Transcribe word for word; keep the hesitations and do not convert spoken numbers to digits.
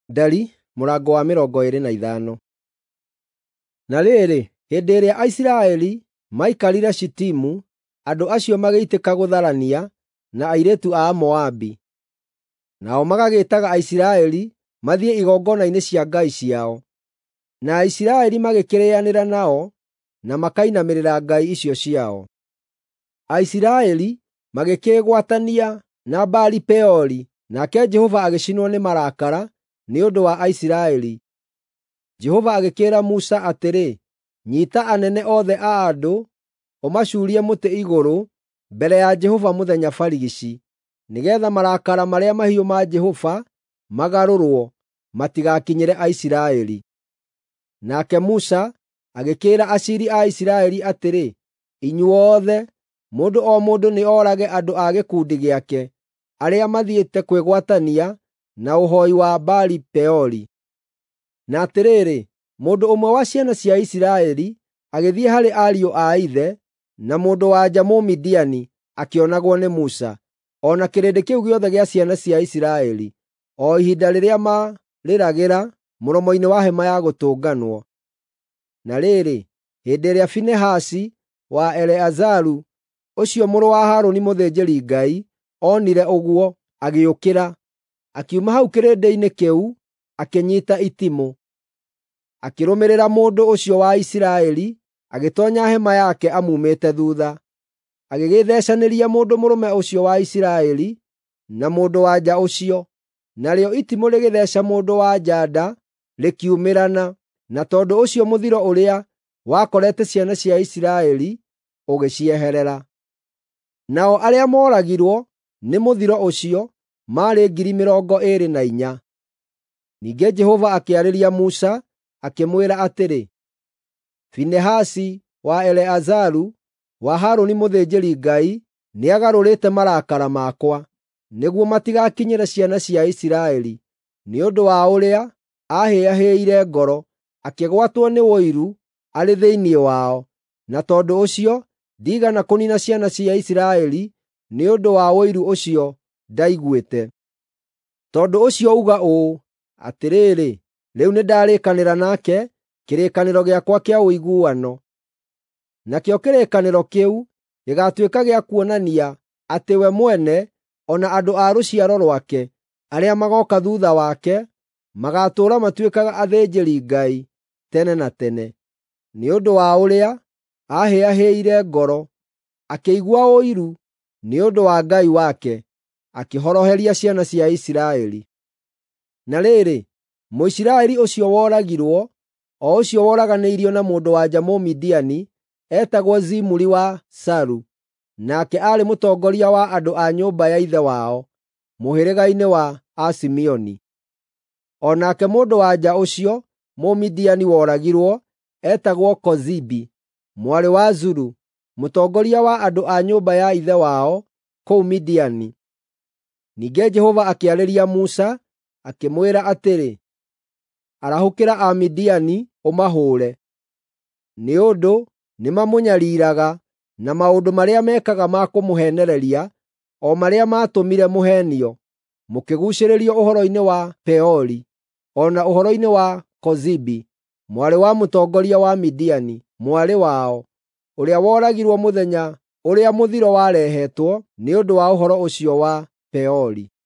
Ndari mũrango wa mĩrongo ĩrĩ na ithano. Na rĩrĩ, hĩndĩ ĩrĩa Aisiraeli maikarire Shitimu, andũ acio magĩitĩka gũtharania na airĩtu a Moabi. Nao magagĩtaga Aisiraeli mathiĩ igongona-inĩ cia ngai ciao. Na Aisiraeli magĩkĩrĩanĩra nao na makainamĩrĩra ngai icio ciao. Aisiraeli magĩkĩĩgwatania na Baali-Peori, nake Jehova agĩcinwo nĩ marakara nĩ ũndũ wa Aisiraeli. Jehova agĩkĩĩra Musa atĩrĩ, nyiita anene othe a andũ, ũmacuurie mũtĩ igũrũ mbere ya Jehova mũthenya barigici, nĩgeetha marakara marĩa mahiũ ma Jehova magarũrwo matigakinyĩre Aisiraeli. Nake Musa agĩkĩĩra aciiri a Isiraeli atĩrĩ, inyuothe, mũndũ o mũndũ nĩ oorage andũ a gĩkundi gĩake, arĩa mathiĩte kwĩgwatania na ũhooi wa Baali-Peori. Na atĩrĩrĩ, mũndũ ũmwe wa ciana cia Isiraeli agĩthiĩ harĩ ariũ a ithe, na mũndũ-wa-nja Mũmidiani akĩonagwo nĩ Musa, o na kĩrĩndĩ kĩu gĩothe gĩa ciana cia Isiraeli, o ihinda rĩrĩa maarĩragĩra mũromo-inĩ wa Hema-ya-Gũtũnganwo. Na rĩrĩ, hĩndĩ ĩrĩa Finehasi wa Eleazaru, ũcio mũrũ wa Harũni mũthĩnjĩri-Ngai, onire ũguo, agĩũkĩra, akiuma hau kĩrĩndĩ-inĩ kĩu, akĩnyiita itimũ. Akĩrũmĩrĩra mũndũ ũcio wa Isiraeli, agĩtoonya hema yake amumĩte thuutha. Agĩgĩtheecanĩria mũndũ mũrũme ũcio wa Isiraeli na mũndũ-wa-nja ũcio, narĩo itimũ rĩgĩtheeca mũndũ-wa-nja nda, rĩkiumĩrana, na tondũ ũcio mũthiro ũrĩa wakorete ciana cia Isiraeli ũgĩcieherera. Nao arĩa mooragirwo nĩ mũthiro ũcio maarĩ ngiri mĩrongo ĩĩrĩ na inya. Ningĩ Jehova akĩarĩria Musa, akĩmwĩra atĩrĩ, Finehasi wa Eleazaru wa Harũni mũthĩnjĩri-Ngai nĩagarũrĩte marakara makwa, nĩguo matigakinyĩre ciana cia Isiraeli, nĩ ũndũ wa ũrĩa aahĩahĩire ngoro, akĩgwatwo nĩ ũiru arĩ thĩinĩ wao, na tondũ ũcio ndiigana kũniina ciana cia Isiraeli nĩ ũndũ wa ũiru ũcio ndaiguĩte. Tondũ ũcio uga ũũ, atĩrĩrĩ, rĩu nĩndarĩkanĩra nake kĩrĩkanĩro gĩakwa kĩa ũiguano. Nakĩo kĩrĩkanĩro kĩu gĩgaatuĩka gĩa kuonania atĩ we mwene o na andũ a rũciaro rwake arĩa magooka thuutha wake magaatũũra matuĩkaga athĩnjĩri-Ngai tene na tene, nĩ ũndũ wa ũrĩa aahĩahĩire ngoro, akĩigua ũiru nĩ ũndũ wa Ngai wake, akĩhoroheria ciana cia Isiraeli. Na rĩrĩ, Mũisiraeli ũcio woragirwo, o ũcio woraganĩirio na mũndũ-wa-nja Mũmidiani, etagwo Zimuri wa Salu, nake aarĩ mũtongoria wa andũ a nyũmba ya ithe wao, mũhĩrĩga-inĩ wa Asimeoni. O nake mũndũ-wa-nja ũcio Mũmidiani woragirwo, etagwo Kozibi, mwarĩ wa Zuru, mũtongoria wa andũ a nyũmba ya ithe wao kũu Midiani. Ningĩ Jehova akĩarĩria Musa, akĩmwĩra atĩrĩ, arahũkĩra Amidiani ũmahũũre, nĩ ũndũ nĩmamũnyariiraga na maũndũ marĩa mekaga ma kũmũheenereria, o marĩa maatũmire mũheenio, mũkĩguucĩrĩrio ũhoro-inĩ wa Peori, o na ũhoro-inĩ wa Kozibi, mwarĩ wa mũtongoria wa Midiani, mwarĩ wao, ũrĩa woragirwo mũthenya ũrĩa mũthiro warehetwo nĩ ũndũ wa ũhoro ũcio wa Peori.